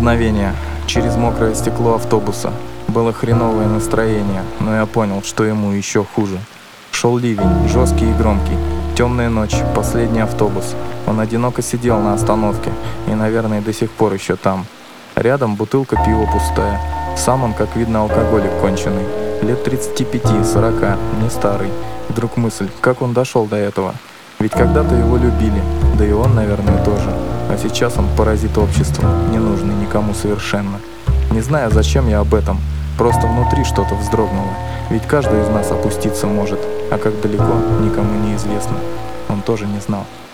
мгновение. Через мокрое стекло автобуса. Было хреновое настроение, но я понял, что ему еще хуже. Шел ливень, жесткий и громкий. Темная ночь, последний автобус. Он одиноко сидел на остановке и, наверное, до сих пор еще там. Рядом бутылка пива пустая. Сам он, как видно, алкоголик конченый. Лет 35-40, не старый. Вдруг мысль, как он дошел до этого? Ведь когда-то его любили, да и он, наверное, тоже. А сейчас он паразит общества, не нужный никому совершенно. Не знаю, зачем я об этом, просто внутри что-то вздрогнуло. Ведь каждый из нас опуститься может, а как далеко, никому не известно. Он тоже не знал.